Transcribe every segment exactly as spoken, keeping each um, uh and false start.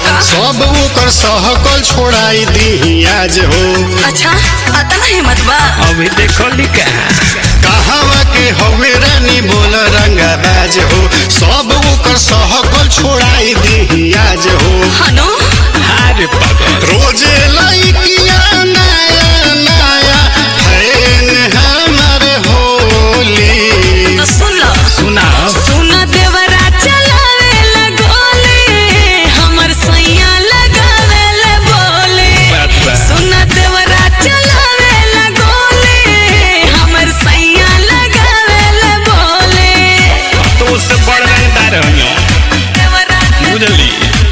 सब ओकर सहकल छोड़ाई दी आज हो। अच्छा अतना हिम्मत बा अभी देखो लिखा कहावा के हवे रानी बोल रंगाबाज हो। सब ओकर सहकल छोड़ाई दी आज हो। हनु अरे पगल रोजे लइकिया नया नया फैन हमर होली। तो सुन लो सुना सुन देवरा चलावे ला गोली हमर सैया लगावे ला बोले। बात बा। सुन देवरा चलावे ला गोली हमर सैया लगावे ला बोले। अब तो उससे बड़ रंगदार हो देवरा बुझली।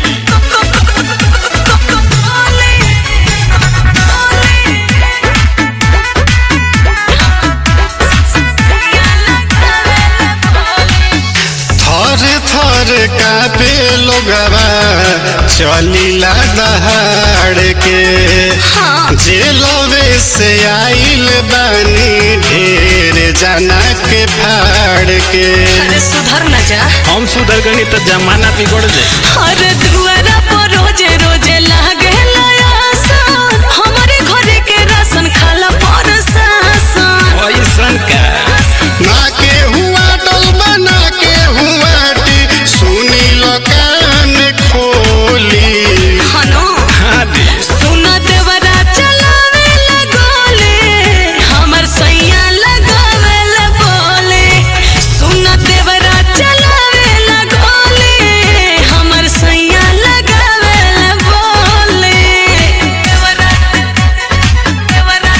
थर थर कापे लोगवा चलीला दहाड़ के। हाँ। जेलवे से आइल बानी ढेर जना के फाड़ के। अरे सुधर न जा हम सुधर गई तो जमाना बिगड़ जाए। अरे दुआरा पर रोजे रोजे लागे लयासा हमारे घरे के राशन खाला पर सासन। ऐसन का ना के हुआ डलबा ना के हुआ टी सुनी लो कान खोली। हनु हाँ दे सुन देवरा चलावे ला गोले हमर सैया लगावे ला बोले। सुन देवरा चलावे ला गोले हमर सैया लगावे ला बोले। देवरा देवरा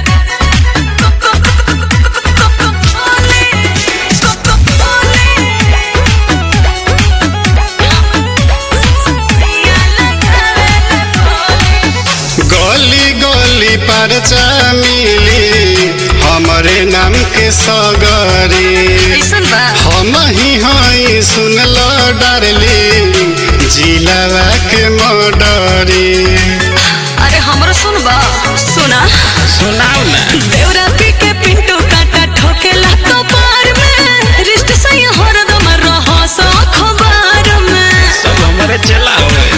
गली गली परचा मिली हमरे नाम के सगरी। कैसन बा हम ही हई सुनल डरली जिलावा के मडरी। अरे हमरो सुनबा सुना सुनाओ ना देवराती के पिंटू काटा ठोकेला कपार में रिश्त सही हरदम रहो सो अखबार में। सब हमारे चला हो